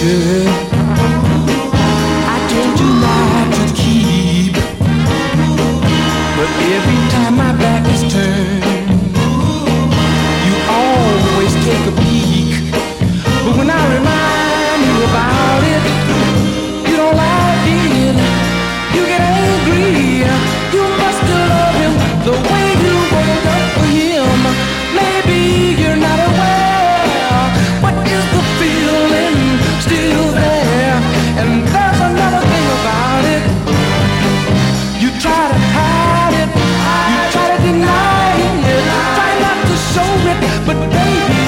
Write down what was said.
picture I told you not to keep, but every time my back is turned, you always take a peek. But when I remind you about it, you don't like it, you get angry. You must love him the way you wake up for him. Maybe you're not aware, but is the feeling still there? And there's another thing about it. You try to hide it, you try to deny it, try not to show it, but baby,